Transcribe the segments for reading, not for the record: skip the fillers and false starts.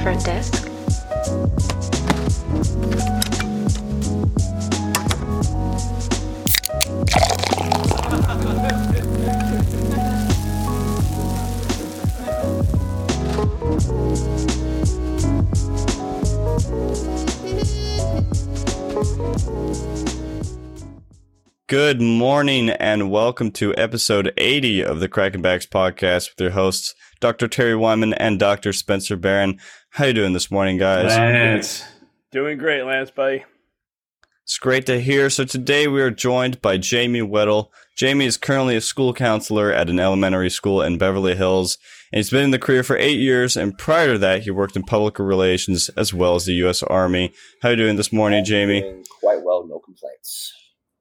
front desk. Good morning and welcome to episode 80 of the Cracking Backs podcast with your hosts, Dr. Terry Wyman and Dr. Spencer Barron. How you doing this morning, guys? Lance. Doing great, Lance, buddy. It's great to hear. So today we are joined by Jamie Weddle. Jamie is currently a school counselor at an elementary school in Beverly Hills, and he's been in the career for 8 years, and prior to that, he worked in public relations as well as the U.S. Army. How you doing this morning, Jamie? Doing quite well, no complaints.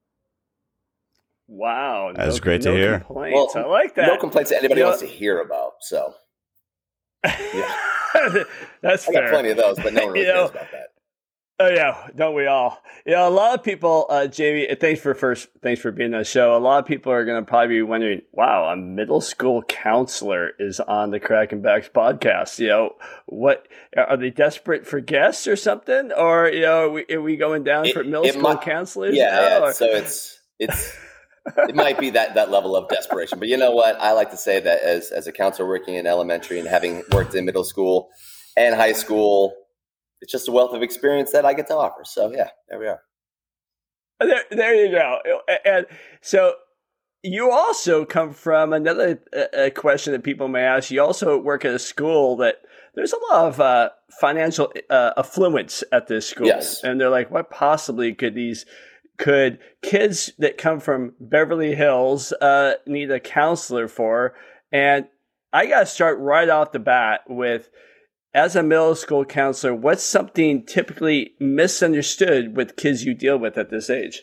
Wow. That's great to hear. Complaints. Well, I like that. No complaints that anybody wants to hear about, so. Yeah. That's I fair. got plenty of those, but no one really cares about that. Oh yeah, don't we all? A lot of people, Jamie, thanks for being on the show. A lot of people are going to probably be wondering, wow, a middle school counselor is on the Cracking Backs podcast. What are they desperate for guests or something? Or, are we going down for middle school counselors? Yeah. So it's it might be that level of desperation. But you know what? I like to say that as a counselor working in elementary and having worked in middle school and high school, it's just a wealth of experience that I get to offer. So yeah, there we are. There you go. And so you also come from another question that people may ask. You also work at a school that there's a lot of financial affluence at this school. Yes. And they're like, what possibly could kids that come from Beverly Hills need a counselor for? And I got to start right off the bat with, as a middle school counselor, what's something typically misunderstood with kids you deal with at this age?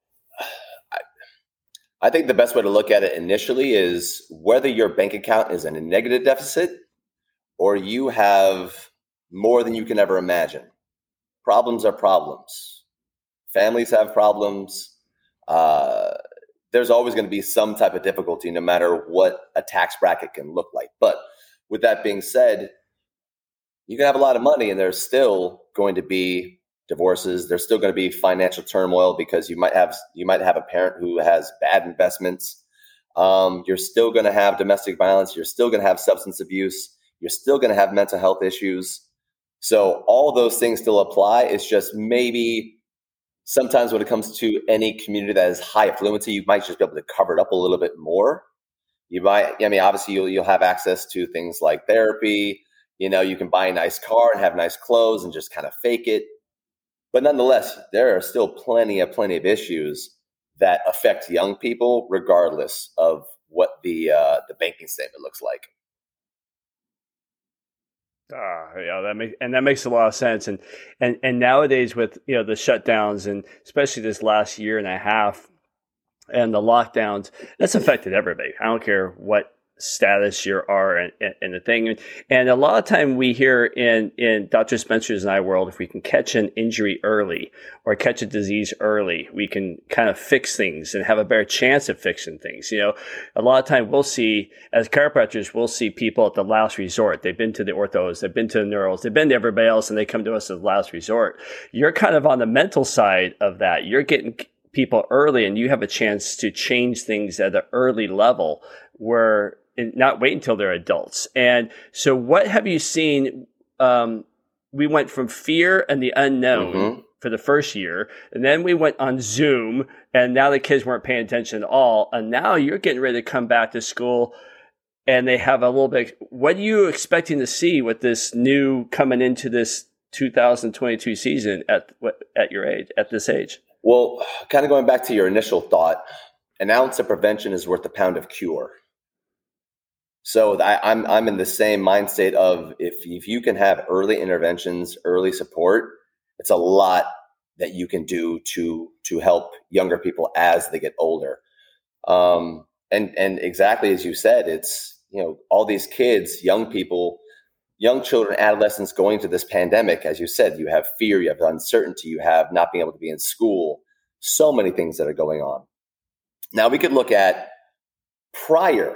I think the best way to look at it initially is whether your bank account is in a negative deficit or you have more than you can ever imagine. Problems are problems. Families have problems. There's always going to be some type of difficulty no matter what a tax bracket can look like. But with that being said, you can have a lot of money and there's still going to be divorces. There's still going to be financial turmoil because you might have a parent who has bad investments. You're still going to have domestic violence. You're still going to have substance abuse. You're still going to have mental health issues. So all those things still apply. It's just maybe sometimes when it comes to any community that is high affluency, you might just be able to cover it up a little bit more. Obviously you'll have access to things like therapy. You can buy a nice car and have nice clothes and just kind of fake it. But nonetheless, there are still plenty of issues that affect young people, regardless of what the banking statement looks like. That makes a lot of sense. And nowadays with the shutdowns and especially this last year and a half and the lockdowns, that's affected everybody. I don't care what status you are in the thing. And a lot of time we hear in Dr. Spencer's and I world, if we can catch an injury early or catch a disease early, we can kind of fix things and have a better chance of fixing things. A lot of time we'll see, as chiropractors, we'll see people at the last resort. They've been to the orthos, they've been to the neuros, they've been to everybody else, and they come to us as the last resort. You're kind of on the mental side of that. You're getting people early and you have a chance to change things at an early level where and not wait until they're adults. And so what have you seen? We went from fear and the unknown for the first year, and then we went on Zoom, and now the kids weren't paying attention at all. And now you're getting ready to come back to school, and they have a little bit. What are you expecting to see with this new coming into this 2022 season at your age, at this age? Well, kind of going back to your initial thought, an ounce of prevention is worth a pound of cure. So I'm in the same mind state of if you can have early interventions, early support, it's a lot that you can do to help younger people as they get older. And exactly as you said, it's all these kids, young people, young children, adolescents going to this pandemic. As you said, you have fear, you have uncertainty, you have not being able to be in school. So many things that are going on. Now we could look at prior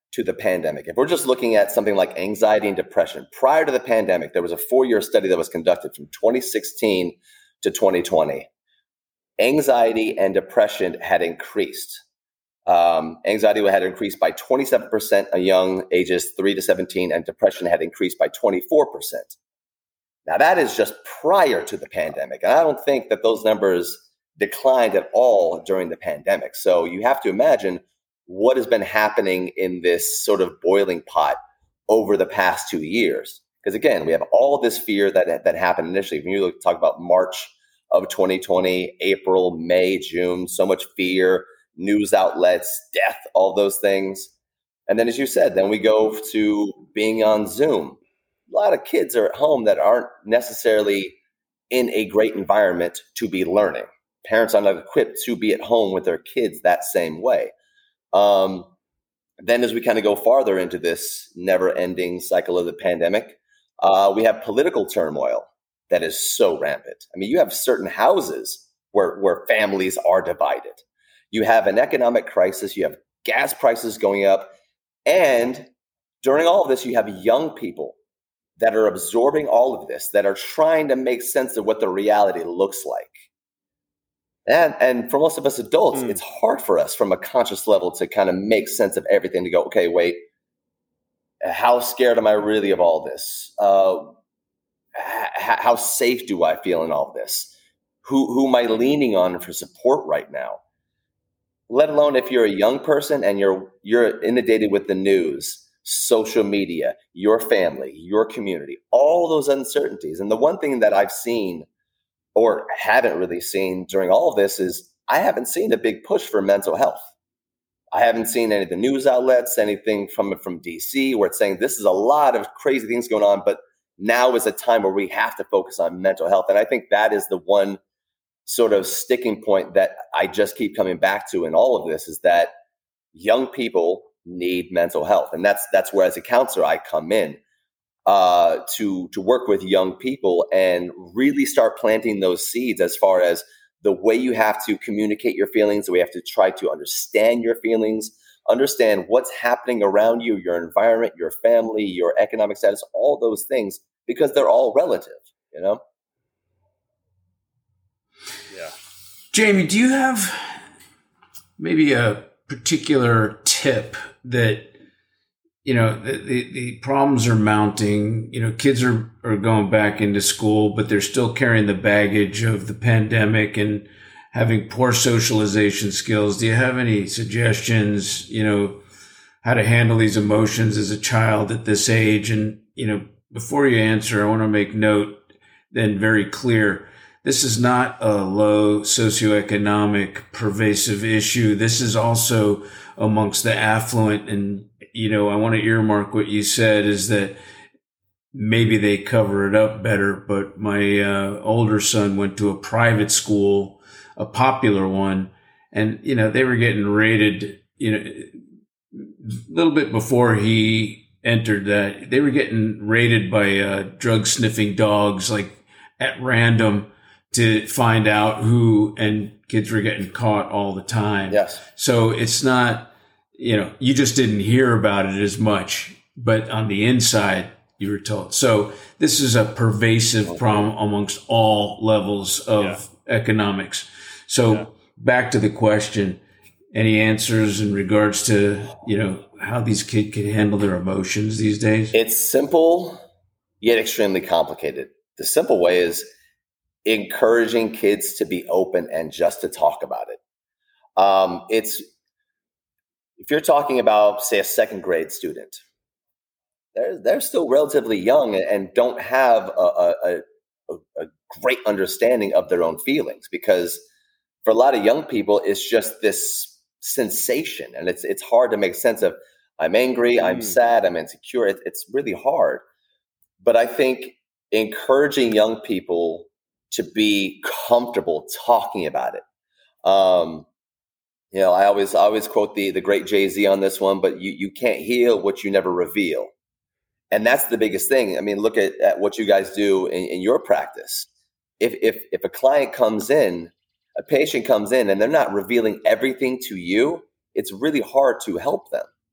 to the pandemic. If we're just looking at something like anxiety and depression, prior to the pandemic, there was a 4-year study that was conducted from 2016 to 2020. Anxiety and depression had increased. Anxiety had increased by 27% of young ages 3 to 17, and depression had increased by 24%. Now, that is just prior to the pandemic. And I don't think that those numbers declined at all during the pandemic. So you have to imagine what has been happening in this sort of boiling pot over the past 2 years. Because again, we have all this fear that happened initially. When you talk about March of 2020, April, May, June, so much fear, news outlets, death, all those things. And then, as you said, then we go to being on Zoom. A lot of kids are at home that aren't necessarily in a great environment to be learning. Parents are not equipped to be at home with their kids that same way. Then as we kind of go farther into this never-ending cycle of the pandemic, we have political turmoil that is so rampant. I mean, you have certain houses where families are divided. You have an economic crisis. You have gas prices going up. And during all of this, you have young people that are absorbing all of this, that are trying to make sense of what the reality looks like. And for most of us adults, it's hard for us from a conscious level to kind of make sense of everything, to go, okay, wait, how scared am I really of all this? How safe do I feel in all this? Who am I leaning on for support right now? Let alone if you're a young person and you're inundated with the news, social media, your family, your community, all those uncertainties. And the one thing that I've seen or haven't really seen during all of this is I haven't seen a big push for mental health. I haven't seen any of the news outlets, anything from DC, where it's saying this is a lot of crazy things going on, but now is a time where we have to focus on mental health. And I think that is the one sort of sticking point that I just keep coming back to in all of this, is that young people need mental health. And that's where, as a counselor, I come in to work with young people and really start planting those seeds as far as the way you have to communicate your feelings, the way you have to try to understand your feelings, understand what's happening around you, your environment, your family, your economic status, all those things, because they're all relative, you know? Yeah. Jamie, do you have maybe a particular tip that, you know, the problems are mounting, you know, kids are going back into school, but they're still carrying the baggage of the pandemic and having poor socialization skills. Do you have any suggestions, you know, how to handle these emotions as a child at this age? And, you know, before you answer, I want to make note then very clear. This is not a low socioeconomic pervasive issue. This is also amongst the affluent. And, you know, I want to earmark what you said is that maybe they cover it up better. But my older son went to a private school, a popular one, and, you know, they were getting rated, you know, a little bit before he entered that, they were getting rated by drug sniffing dogs, like at random, to find out who, and kids were getting caught all the time. Yes. So it's not, you know, you just didn't hear about it as much, but on the inside, you were told. So this is a pervasive problem amongst all levels of economics. So back to the question, any answers in regards to, you know, how these kids can handle their emotions these days? It's simple, yet extremely complicated. The simple way is encouraging kids to be open and just to talk about it. It's, if you're talking about, say, a second grade student, they're still relatively young and don't have a great understanding of their own feelings, because for a lot of young people, it's just this sensation, and it's hard to make sense of, I'm angry, I'm sad, I'm insecure. It's really hard. But I think encouraging young people to be comfortable talking about it. You know, I always quote the great Jay-Z on this one, but you can't heal what you never reveal. And that's the biggest thing. I mean, look at what you guys do in your practice. If a client comes in, a patient comes in, and they're not revealing everything to you, it's really hard to help them.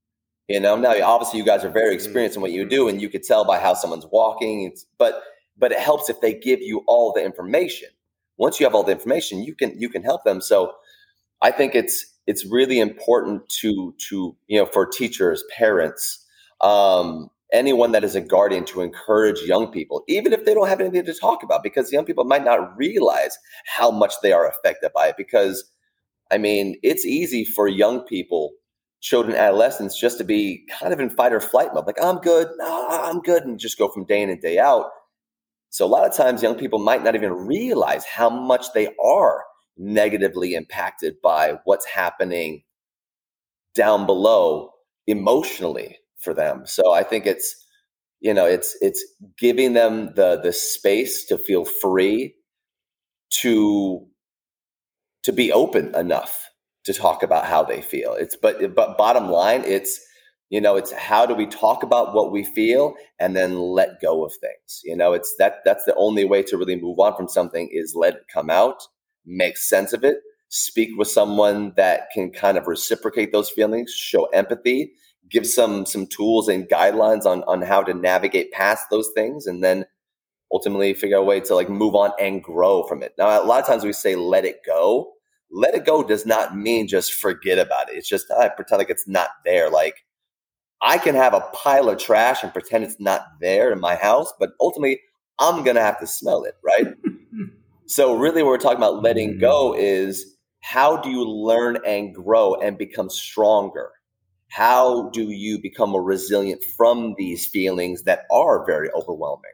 Now obviously you guys are very experienced in what you do, and you could tell by how someone's walking. But it helps if they give you all the information. Once you have all the information, you can help them. So I think it's really important to for teachers, parents, anyone that is a guardian, to encourage young people, even if they don't have anything to talk about, because young people might not realize how much they are affected by it. Because it's easy for young people, children, adolescents, just to be kind of in fight or flight mode. Like, I'm good, and just go from day in and day out. So a lot of times young people might not even realize how much they are negatively impacted by what's happening down below emotionally for them. So I think it's giving them the space to feel free to be open enough to talk about how they feel. But bottom line, it's how do we talk about what we feel and then let go of things. That's the only way to really move on from something, is let it come out, make sense of it, speak with someone that can kind of reciprocate those feelings, show empathy, give some tools and guidelines on how to navigate past those things, and then ultimately figure out a way to move on and grow from it. Now, a lot of times we say let it go. Let it go does not mean just forget about it. It's just I pretend like it's not there. Like, I can have a pile of trash and pretend it's not there in my house, but ultimately I'm going to have to smell it, right? So really what we're talking about letting go is, how do you learn and grow and become stronger? How do you become more resilient from these feelings that are very overwhelming?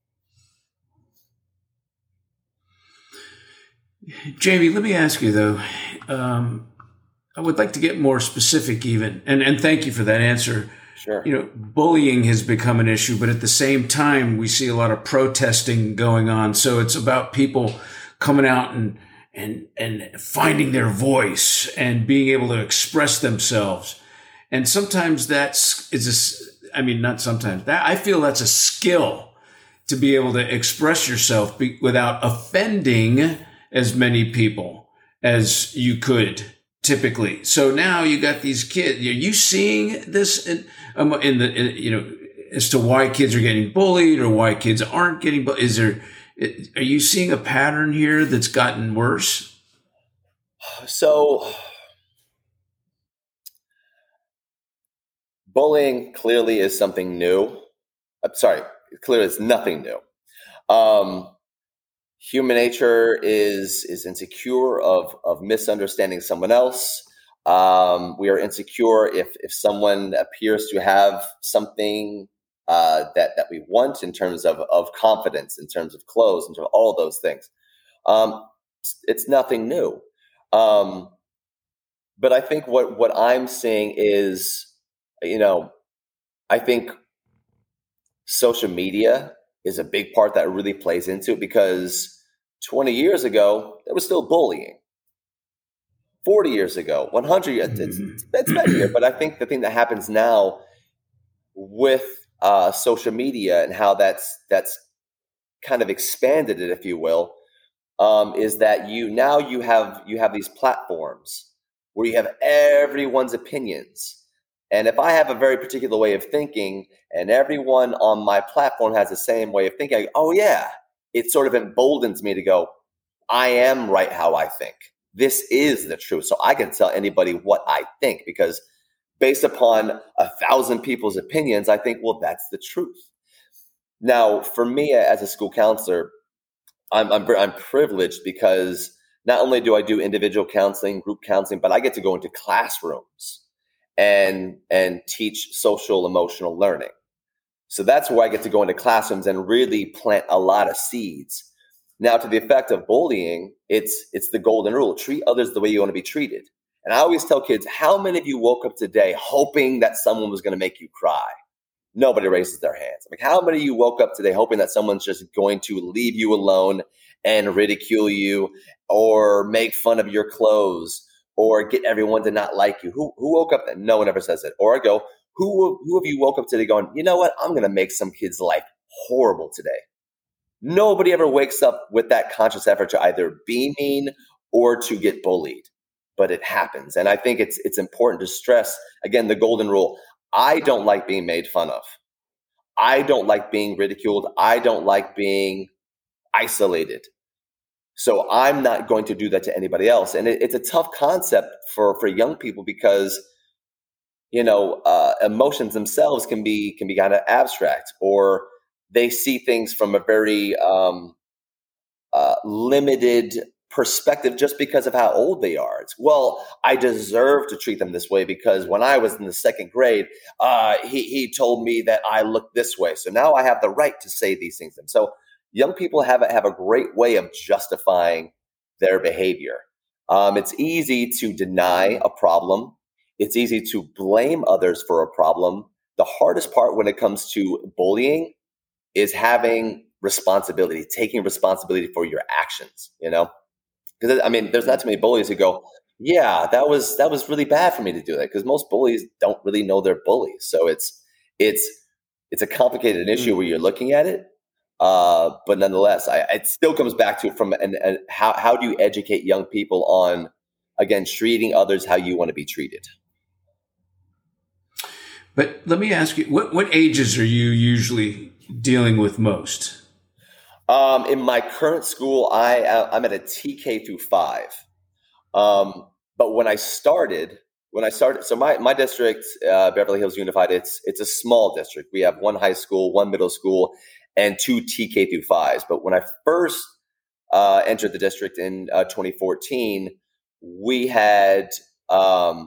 Jamie, let me ask you though, I would like to get more specific even, and thank you for that answer. Sure. Bullying has become an issue, but at the same time, we see a lot of protesting going on. So it's about people coming out and finding their voice and being able to express themselves. And sometimes I feel that's a skill, to be able to express yourself without offending as many people as you could typically. So now you got these kids. Are you seeing this as to why kids are getting bullied or why kids aren't getting bullied? Are you seeing a pattern here that's gotten worse? So bullying clearly is something new. I'm sorry, clearly it's nothing new. Human nature is insecure of misunderstanding someone else. We are insecure if someone appears to have something that we want, in terms of confidence, in terms of clothes, in terms of all of those things. It's nothing new. But I think what I'm seeing is, I think social media is a big part that really plays into it, because 20 years ago, there was still bullying. 40 years ago, 100 years, it's better here. But I think the thing that happens now with social media and how that's kind of expanded it, if you will, is that you have these platforms where you have everyone's opinions. And if I have a very particular way of thinking and everyone on my platform has the same way of thinking, it sort of emboldens me to go, I am right how I think. This is the truth. So I can tell anybody what I think, because based upon 1,000 people's opinions, I think, well, that's the truth. Now, for me as a school counselor, I'm privileged, because not only do I do individual counseling, group counseling, but I get to go into classrooms and teach social emotional learning. So that's where I get to go into classrooms and really plant a lot of seeds. Now, to the effect of bullying, it's the golden rule: treat others the way you want to be treated. And I always tell kids, how many of you woke up today hoping that someone was going to make you cry? Nobody raises their hands. Like, how many of you woke up today hoping that someone's just going to leave you alone and ridicule you, or make fun of your clothes, or get everyone to not like you? Who woke up? No one ever says it. Or I go, who of you woke up today going, you know what? I'm going to make some kid's life horrible today. Nobody ever wakes up with that conscious effort to either be mean or to get bullied, but it happens. And I think it's important to stress, again, the golden rule. I don't like being made fun of. I don't like being ridiculed. I don't like being isolated. So I'm not going to do that to anybody else. And it's a tough concept for young people because, emotions themselves can be kind of abstract, or they see things from a very limited perspective just because of how old they are. It's, well, I deserve to treat them this way because when I was in the second grade, he told me that I look this way. So now I have the right to say these things to them. So young people have a great way of justifying their behavior. It's easy to deny a problem. It's easy to blame others for a problem. The hardest part when it comes to bullying is having responsibility, taking responsibility for your actions, Because there's not too many bullies who go, yeah, that was really bad for me to do that, because most bullies don't really know they're bullies. So it's a complicated issue where you're looking at it. But nonetheless, it still comes back to from how do you educate young people on, again, treating others how you want to be treated. But let me ask you, what ages are you usually dealing with most? In my current school, I'm at a TK through 5. But when I started, so my district, Beverly Hills Unified, it's a small district. We have one high school, one middle school, and 2 TK through 5s. But when I first entered the district in 2014, we had a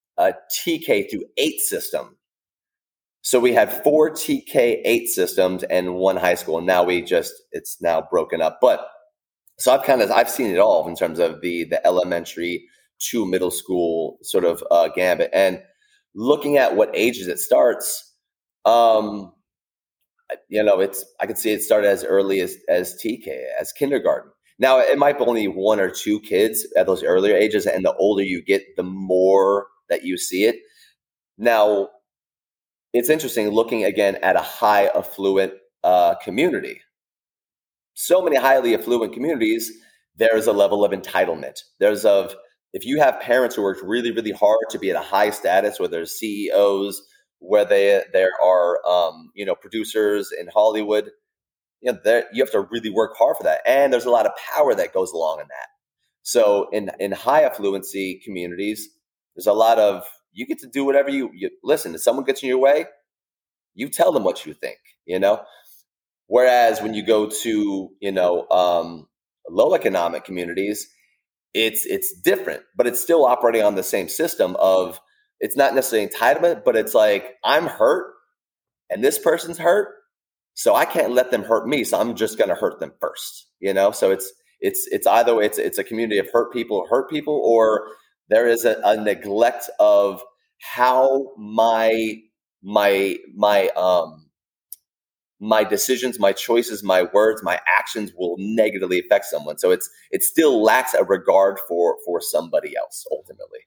TK through 8 system. So we had 4 TK8 systems and 1 high school, and now it's now broken up. But so I've seen it all in terms of the elementary to middle school sort of gambit, and looking at what ages it starts. I could see it started as early as TK, as kindergarten. Now it might be only 1 or 2 kids at those earlier ages, and the older you get, the more that you see it. Now, it's interesting looking again at a high affluent community. So many highly affluent communities, there's a level of entitlement. If you have parents who work really, really hard to be at a high status, where there's CEOs, where there are producers in Hollywood, you have to really work hard for that, and there's a lot of power that goes along in that. So in high affluency communities, there's a lot of, you get to do whatever you listen. If someone gets in your way, you tell them what you think, Whereas when you go to, low economic communities, it's different, but it's still operating on the same system of, it's not necessarily entitlement, but it's like, I'm hurt and this person's hurt, so I can't let them hurt me. So I'm just going to hurt them first, So it's either it's a community of hurt people, or there is a neglect of how my decisions, my choices, my words, my actions will negatively affect someone. So it still lacks a regard for somebody else ultimately.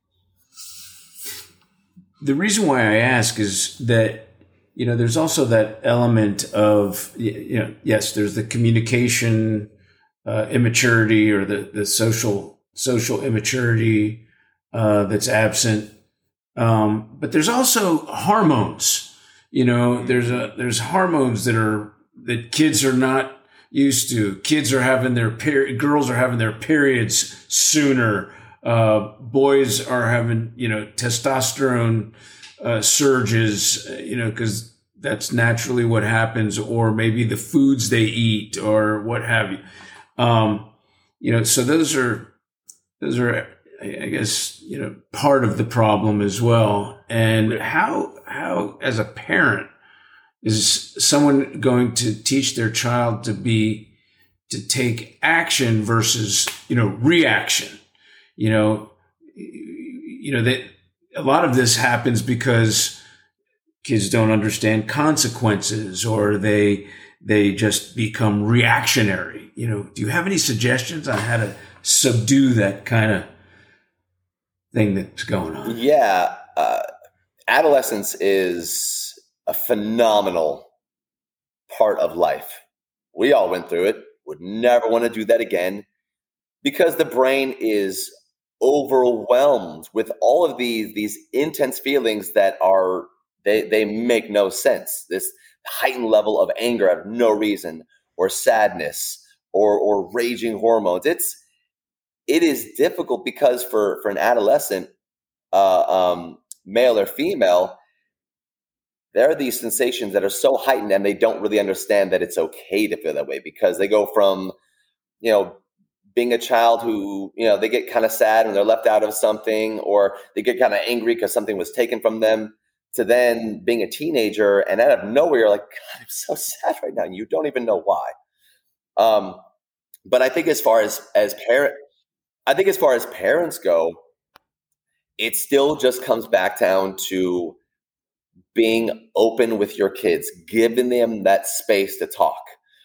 The reason why I ask is that, there's also that element of, yes, there's the communication immaturity, or the social immaturity that's absent. But there's also hormones. There's hormones that kids are not used to. Kids are having girls are having their periods sooner. Boys are having, testosterone surges, because that's naturally what happens, or maybe the foods they eat or what have you. So those are, I guess, part of the problem as well. And how, as a parent, is someone going to teach their child to take action versus, reaction? That a lot of this happens because kids don't understand consequences, or they just become reactionary. Do you have any suggestions on how to subdue that kind of thing that's going on? Yeah. Adolescence is a phenomenal part of life. We all went through it. Would never want to do that again, because the brain is overwhelmed with all of these intense feelings that are They make no sense. This heightened level of anger out of no reason, or sadness, or raging hormones. It is difficult because for an adolescent, male or female, there are these sensations that are so heightened, and they don't really understand that it's okay to feel that way, because they go from, being a child who, they get kind of sad when they're left out of something, or they get kind of angry because something was taken from them, to then being a teenager, and out of nowhere, you're like, God, I'm so sad right now. And you don't even know why. But I think as far as parents go, it still just comes back down to being open with your kids, giving them that space to talk.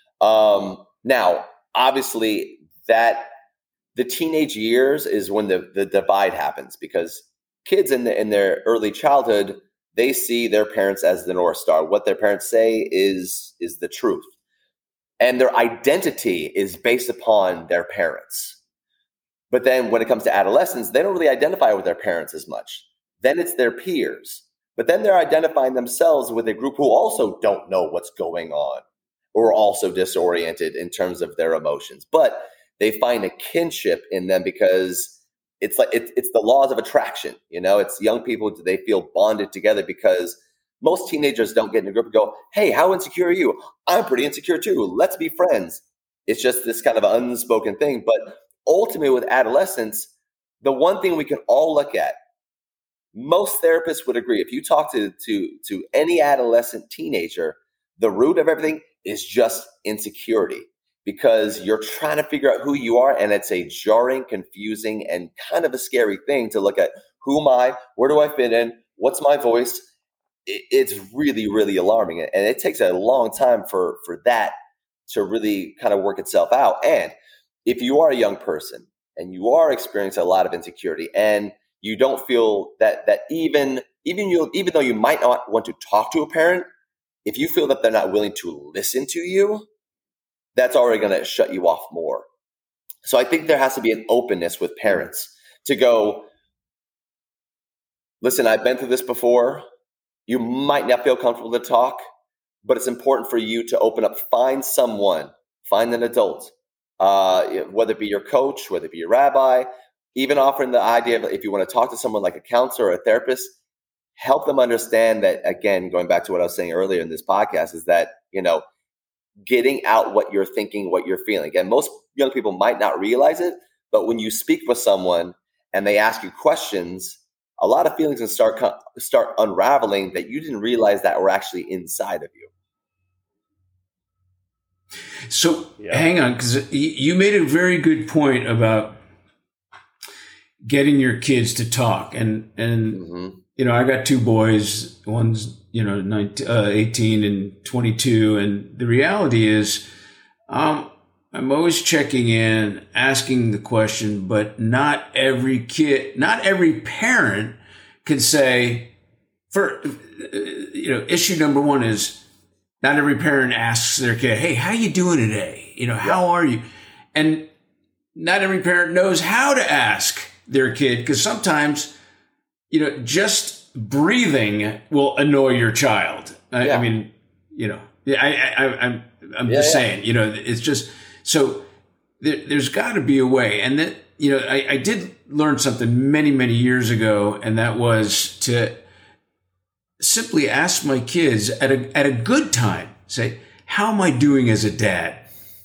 Now, obviously, that the teenage years is when the divide happens, because kids in their early childhood, they see their parents as the North Star. What their parents say is the truth. And their identity is based upon their parents. But then when it comes to adolescence, they don't really identify with their parents as much. Then it's their peers. But then they're identifying themselves with a group who also don't know what's going on, or are also disoriented in terms of their emotions. But they find a kinship in them because it's like it's the laws of attraction. It's young people, they feel bonded together, because most teenagers don't get in a group and go, hey, how insecure are you? I'm pretty insecure too. Let's be friends. It's just this kind of unspoken thing. But ultimately with adolescence, the one thing we can all look at, most therapists would agree, if you talk to any adolescent teenager, the root of everything is just insecurity, because you're trying to figure out who you are, and it's a jarring, confusing, and kind of a scary thing to look at. Who am I? Where do I fit in? What's my voice? It's really, really alarming, and it takes a long time for that to really kind of work itself out. And if you are a young person and you are experiencing a lot of insecurity, and you don't feel that even though you might not want to talk to a parent, if you feel that they're not willing to listen to you, that's already going to shut you off more. So I think there has to be an openness with parents to go, listen, I've been through this before. You might not feel comfortable to talk, but it's important for you to open up. Find someone, find an adult, whether it be your coach, whether it be your rabbi, even offering the idea of, if you want to talk to someone like a counselor or a therapist, help them understand that, again, going back to what I was saying earlier in this podcast, is that, getting out what you're thinking, what you're feeling. Again, most young people might not realize it, but when you speak with someone and they ask you questions, a lot of feelings can start unraveling that you didn't realize that were actually inside of you. So hang on, because you made a very good point about getting your kids to talk. And I got two boys, one's 18 and 22. And the reality is, I'm always checking in, asking the question, but not every parent can say, issue number one is, not every parent asks their kid, hey, how you doing today? How are you? And not every parent knows how to ask their kid, because sometimes, just breathing will annoy your child. I'm just saying, it's just, so there's got to be a way. And that, I did learn something many, many years ago, and that was to simply ask my kids at a good time, say, how am I doing as a dad?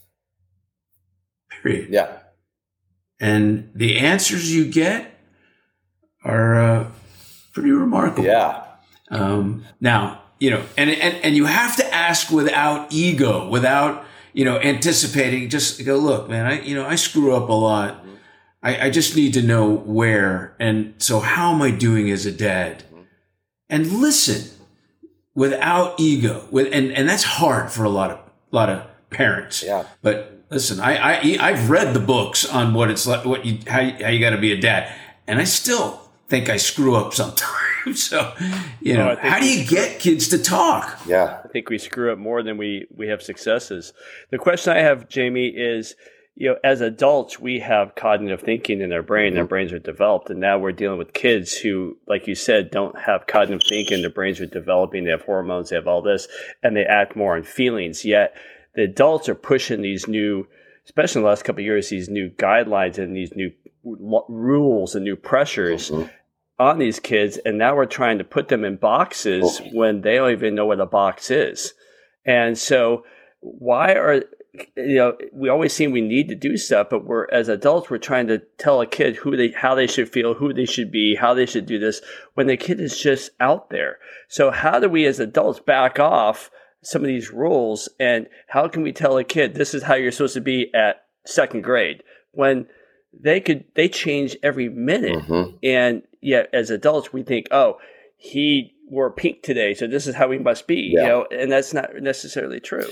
Period. Yeah. And the answers you get are pretty remarkable. Yeah. Now, and you have to ask without ego, without, anticipating. Just go, look, man, I screw up a lot. Mm-hmm. I just need to know where. And so how am I doing as a dad? Mm-hmm. And listen without ego. And that's hard for a lot of parents. Yeah. But listen, I've read the books on what it's like, how you got to be a dad, and I still think I screw up sometimes. So, how do you get kids to talk? Yeah, I think we screw up more than we have successes. The question I have, Jamie, is, as adults, we have cognitive thinking in our brain. Their brains are developed. And now we're dealing with kids who, like you said, don't have cognitive thinking. Their brains are developing. They have hormones. They have all this. And they act more on feelings. Yet the adults are pushing these new, especially in the last couple of years, these new guidelines and these new rules and new pressures on these kids. And now we're trying to put them in boxes when they don't even know what a box is. And so why are, we always seem we need to do stuff, but as adults, we're trying to tell a kid how they should feel, who they should be, how they should do this, when the kid is just out there. So how do we as adults back off some of these rules, and how can we tell a kid this is how you're supposed to be at second grade when they change every minute? And yet as adults, we think, he wore pink today, so this is how we must be, and that's not necessarily true.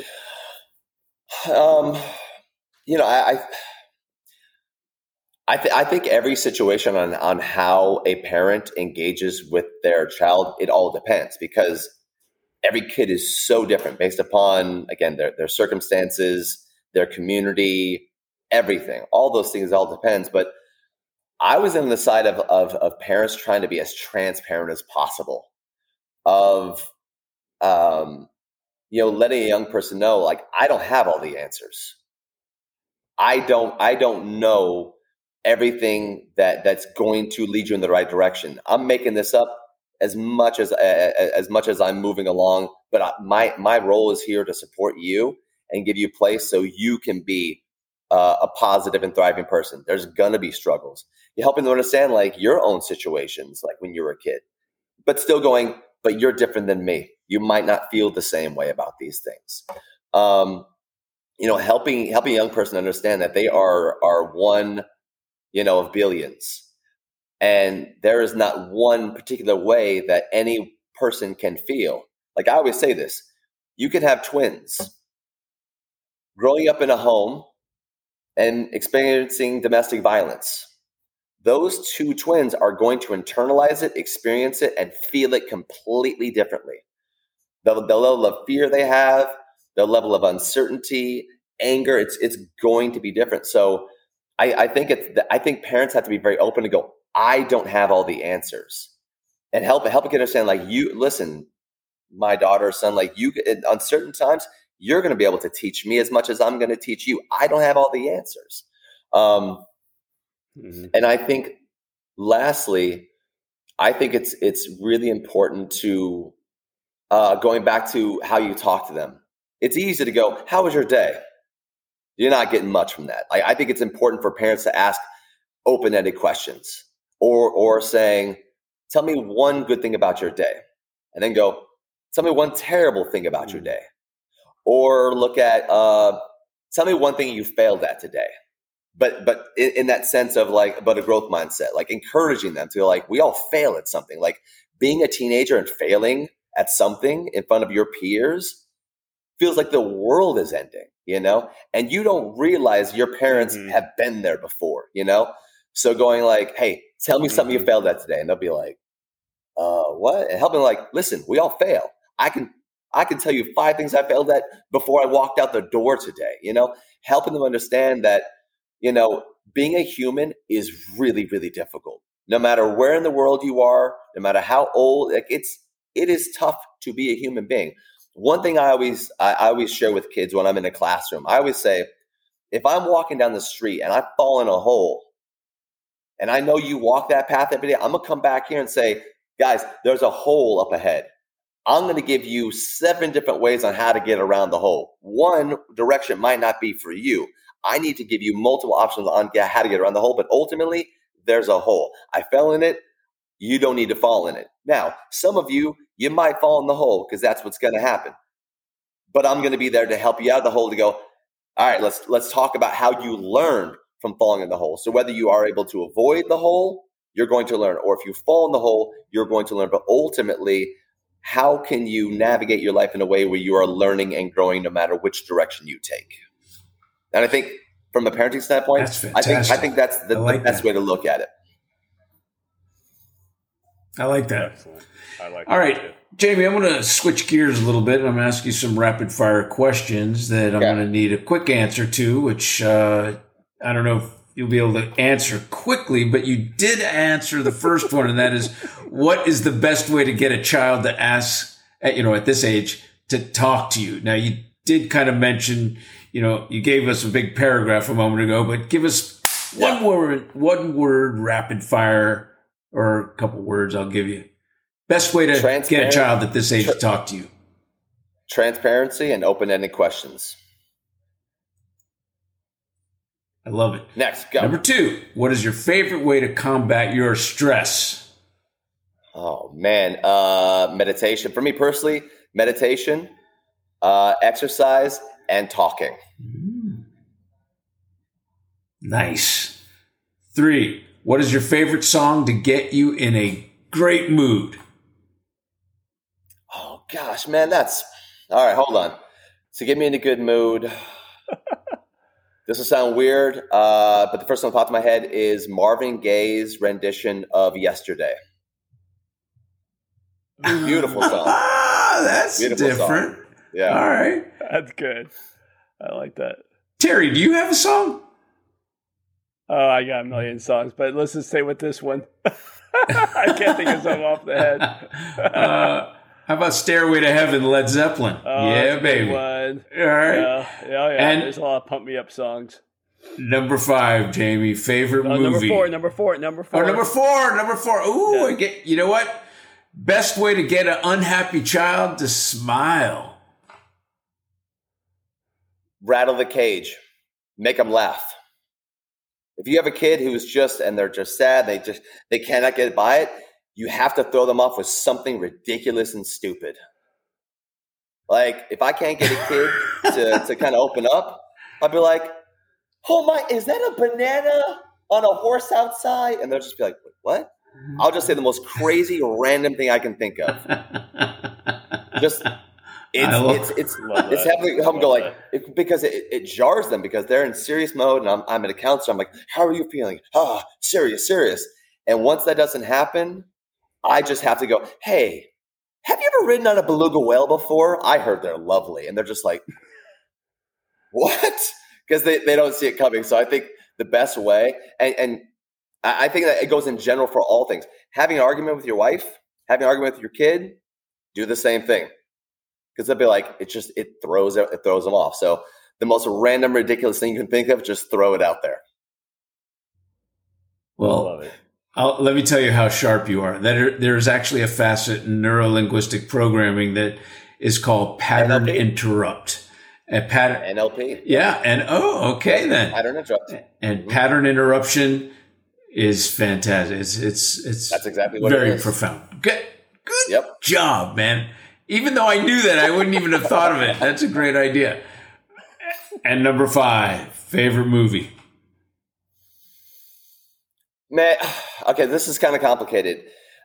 I think every situation on how a parent engages with their child, it all depends, because every kid is so different based upon, again, their circumstances, their community, everything. All those things all depends. But I was on the side of parents trying to be as transparent as possible, of letting a young person know, like, I don't have all the answers. I don't know everything that's going to lead you in the right direction. I'm making this up as much as I'm moving along, but my role is here to support you and give you place so you can be a positive and thriving person. There's gonna be struggles. You're helping them understand, like, your own situations, like when you were a kid, but still going, but you're different than me. You might not feel the same way about these things. Helping a young person understand that they are one, of billions. And there is not one particular way that any person can feel. Like I always say this, you can have twins growing up in a home and experiencing domestic violence. Those two twins are going to internalize it, experience it, and feel it completely differently. The level of fear they have, the level of uncertainty, anger, it's going to be different. So I think parents have to be very open to go, I don't have all the answers, and help a kid understand, like, you listen, my daughter or son, like, you on certain times you're going to be able to teach me as much as I'm going to teach you. I don't have all the answers. And I think lastly, I think it's really important to going back to how you talk to them. It's easy to go, how was your day? You're not getting much from that. I think it's important for parents to ask open-ended questions, or saying, tell me one good thing about your day, and then go, tell me one terrible thing about your day. Or look at, tell me one thing you failed at today. But in that sense of, like, but a growth mindset, like encouraging them to, like, we all fail at something. Like, being a teenager and failing at something in front of your peers feels like the world is ending, and you don't realize your parents have been there before, So going, like, hey, tell me something you failed at today. And they'll be like, what? And helping, like, listen, we all fail. I can tell you 5 things I failed at before I walked out the door today, helping them understand that, being a human is really, really difficult. No matter where in the world you are, no matter how old, like, it is tough to be a human being. One thing I always share with kids when I'm in a classroom, I always say, if I'm walking down the street and I fall in a hole, and I know you walk that path every day, I'm going to come back here and say, guys, there's a hole up ahead. I'm going to give you 7 different ways on how to get around the hole. One direction might not be for you. I need to give you multiple options on how to get around the hole, but ultimately, there's a hole. I fell in it. You don't need to fall in it. Now, some of you might fall in the hole because that's what's going to happen. But I'm going to be there to help you out of the hole, to go, all right, let's talk about how you learned from falling in the hole. So whether you are able to avoid the hole, you're going to learn. Or if you fall in the hole, you're going to learn. But ultimately, how can you navigate your life in a way where you are learning and growing no matter which direction you take? And I think from a parenting standpoint, I think that's the best way to look at it. I like that. Excellent. I like All that right, too. Jamie, I'm going to switch gears a little bit. I'm going to ask you some rapid fire questions that I'm going to need a quick answer to, which I don't know if you'll be able to answer quickly, but you did answer the first one, and that is, what is the best way to get a child to ask, at this age, to talk to you? Now, you did kind of mention, you gave us a big paragraph a moment ago, but give us one word, rapid fire, or a couple words I'll give you. Best way to get a child at this age to talk to you. Transparency and open-ended questions. I love it. Next, go. Number 2, what is your favorite way to combat your stress? Oh, man. Meditation. For me personally, meditation, exercise, and talking. Nice. 3, what is your favorite song to get you in a great mood? Oh, gosh, man, that's... All right, hold on. To get me in a good mood... This will sound weird, but the first one that popped in my head is Marvin Gaye's rendition of Yesterday. Beautiful song. That's beautiful different. Song. Yeah. All right. That's good. I like that. Terry, do you have a song? Oh, I got a million songs, but let's just stay with this one. I can't think of something off the head. How about Stairway to Heaven, Led Zeppelin? Oh, yeah, baby. One. All right. Yeah. And there's a lot of pump me up songs. Number 5, Jamie, favorite movie. Number four. Oh, number four. Ooh, yeah. You know what? Best way to get an unhappy child to smile. Rattle the cage. Make them laugh. If you have a kid they're just sad, they cannot get by it, you have to throw them off with something ridiculous and stupid. Like, if I can't get a kid to kind of open up, I'll be like, oh my, is that a banana on a horse outside? And they'll just be like, what? I'll just say the most crazy random thing I can think of. It's having them go like, because it jars them because they're in serious mode and I'm in a counselor. I'm like, how are you feeling? Serious. And once that doesn't happen, I just have to go, hey, have you ever ridden on a beluga whale before? I heard they're lovely. And they're just like, what? Because they don't see it coming. So I think the best way, and I think that it goes in general for all things. Having an argument with your wife, having an argument with your kid, do the same thing. Because they'll be like, it throws them off. So the most random, ridiculous thing you can think of, just throw it out there. Well, I love it. Let me tell you how sharp you are. There's actually a facet in neuro-linguistic programming that is called pattern NLP. Interrupt. NLP. Yeah. And okay then. Pattern interrupt. And pattern interruption is fantastic. It's that's exactly what it is. Very profound. Good job, man. Even though I knew that, I wouldn't even have thought of it. That's a great idea. And number 5, favorite movie. Man, okay, this is kind of complicated.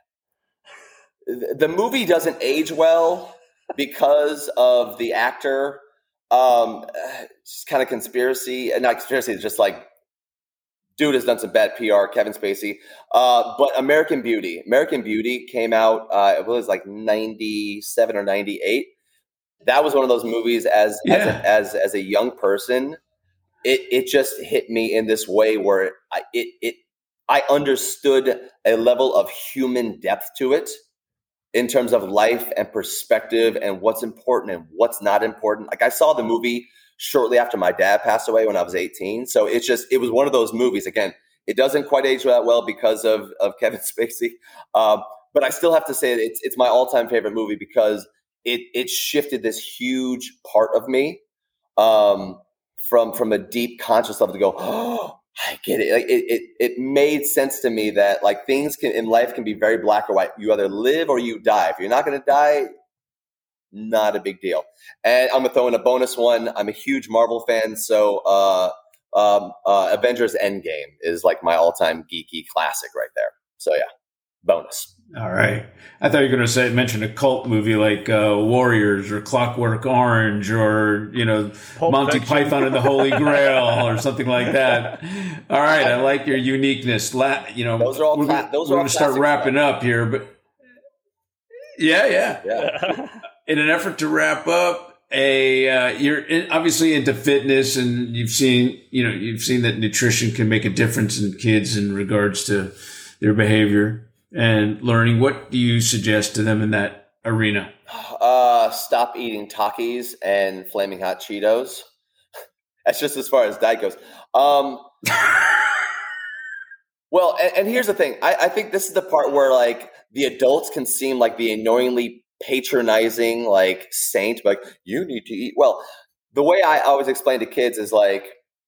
The movie doesn't age well because of the actor. Just kind of not conspiracy, it's just like, dude has done some bad PR, Kevin Spacey. But American Beauty came out, it was like 97 or 98. That was one of those movies as a young person, it just hit me in this way where I understood a level of human depth to it in terms of life and perspective and what's important and what's not important. Like, I saw the movie shortly after my dad passed away when I was 18. So it was one of those movies. Again, it doesn't quite age that well because of Kevin Spacey. But I still have to say it's my all-time favorite movie because it shifted this huge part of me from a deep conscious level to go, oh, I get it. Like it made sense to me that like things in life can be very black or white. You either live or you die. If you're not going to die, not a big deal. And I'm going to throw in a bonus one. I'm a huge Marvel fan. So Avengers Endgame is like my all-time geeky classic right there. So yeah, bonus. All right. I thought you were going to mention a cult movie like Warriors or Clockwork Orange or, Monty Python and the Holy Grail or something like that. All right. I like your uniqueness. Those are all we're going to start wrapping up here, but yeah. In an effort to wrap up, you're obviously into fitness, and you've seen that nutrition can make a difference in kids in regards to their behavior and learning. What do you suggest to them in that arena? Stop eating Takis and Flaming Hot Cheetos. That's just as far as diet goes. Well, and here's the thing. I think this is the part where like the adults can seem like the annoyingly patronizing like saint, like you need to eat. Well, the way I always explain to kids is like,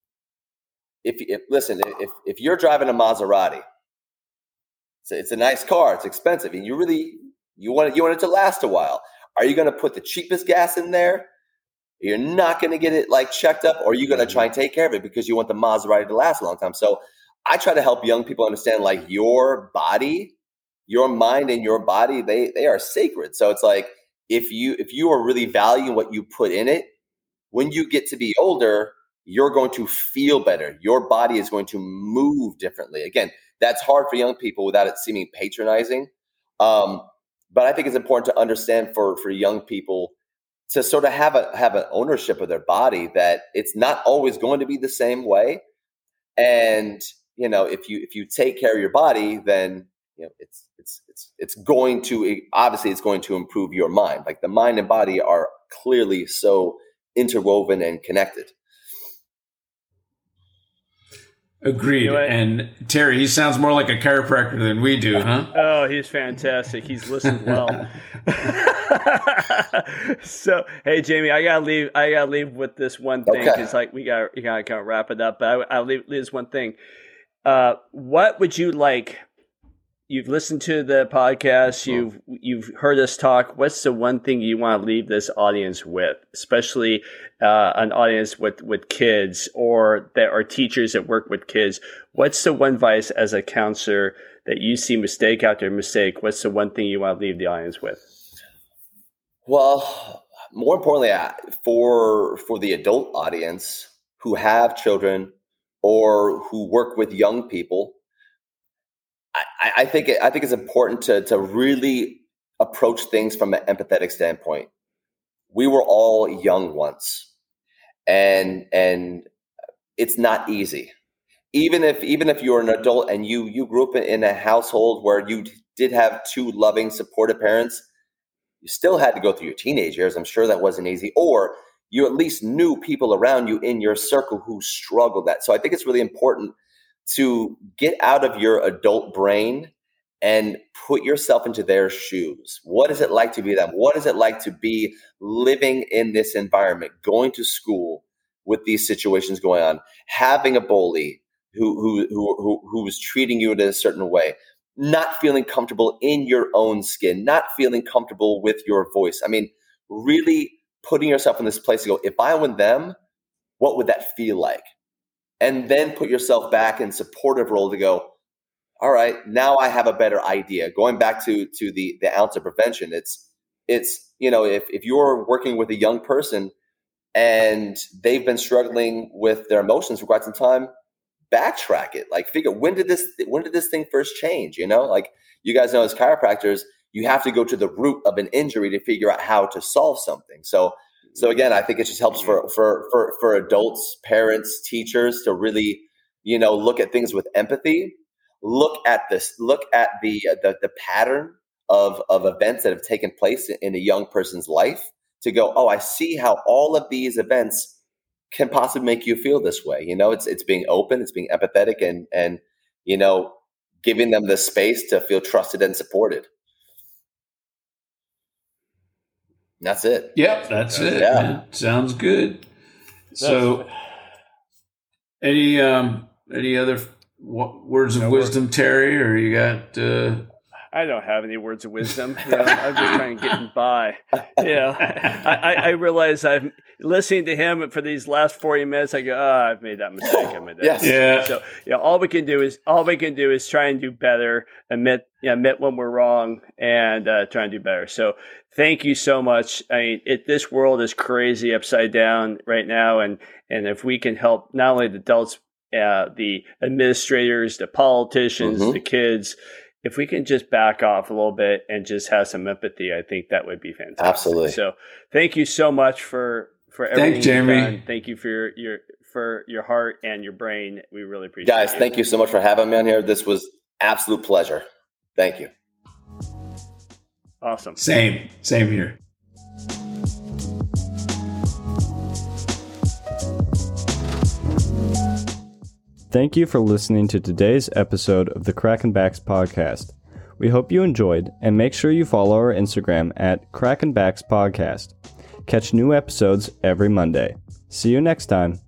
if you're driving a Maserati, it's a nice car, it's expensive, and you want it to last a while. Are you going to put the cheapest gas in there? You're not going to get it like checked up, or are you going to try and take care of it because you want the Maserati to last a long time? So I try to help young people understand like your body, your mind and your body, they are sacred. So it's like, if you are really valuing what you put in it, when you get to be older, you're going to feel better. Your body is going to move differently. Again, that's hard for young people without it seeming patronizing. But I think it's important to understand for young people to sort of have an ownership of their body, that it's not always going to be the same way. And, if you take care of your body, then, it's going to, obviously it's going to improve your mind. Like the mind and body are clearly so interwoven and connected. Agreed. And Terry, he sounds more like a chiropractor than we do, huh? Oh, he's fantastic. He's listened well. So, hey, Jamie, I gotta leave with this one thing. It's like you gotta kind of wrap it up. But I'll leave this one thing. What would you like? You've listened to the podcast. You've heard us talk. What's the one thing you want to leave this audience with, especially an audience with kids or that are teachers that work with kids? What's the one advice as a counselor that you see mistake after mistake? What's the one thing you want to leave the audience with? Well, more importantly, for the adult audience who have children or who work with young people, I think it's important to really approach things from an empathetic standpoint. We were all young once, and it's not easy. Even if you're an adult and you grew up in a household where you did have two loving, supportive parents, you still had to go through your teenage years. I'm sure that wasn't easy. Or you at least knew people around you in your circle who struggled that. So I think it's really important to get out of your adult brain and put yourself into their shoes. What is it like to be them? What is it like to be living in this environment, going to school with these situations going on, having a bully who was treating you in a certain way, not feeling comfortable in your own skin, not feeling comfortable with your voice. I mean, really putting yourself in this place to go, if I were them, what would that feel like? And then put yourself back in supportive role to go, all right, now I have a better idea. Going back to the ounce of prevention, it's if you're working with a young person and they've been struggling with their emotions for quite some time, backtrack it. Like figure, when did this thing first change? Like you guys know as chiropractors, you have to go to the root of an injury to figure out how to solve something. So again, I think it just helps for adults, parents, teachers to really, look at things with empathy. Look at the pattern of events that have taken place in a young person's life to go, oh, I see how all of these events can possibly make you feel this way. It's being open, it's being empathetic, and giving them the space to feel trusted and supported. That's it. Yep, that's it. Yeah. Sounds good. So, any other words of wisdom, Terry, or you got? I don't have any words of wisdom. I'm just trying to get by. I realize I'm listening to him for these last 40 minutes. I go, I've made that mistake. I made that. Yes. Mistake. So all we can do is try and do better, admit when we're wrong, and try and do better. So thank you so much. I mean, this world is crazy upside down right now, and if we can help not only the adults, the administrators, the politicians, the kids. if we can just back off a little bit and just have some empathy, I think that would be fantastic. Absolutely. So thank you so much for everything. Thanks, Jamie. You've done. Thank you for your heart and your brain. We really appreciate it. Guys, thank you so much for having me on here. This was absolute pleasure. Thank you. Awesome. Same here. Thank you for listening to today's episode of the Crackin' Backs podcast. We hope you enjoyed, and make sure you follow our Instagram at Crackin' Backs Podcast. Catch new episodes every Monday. See you next time.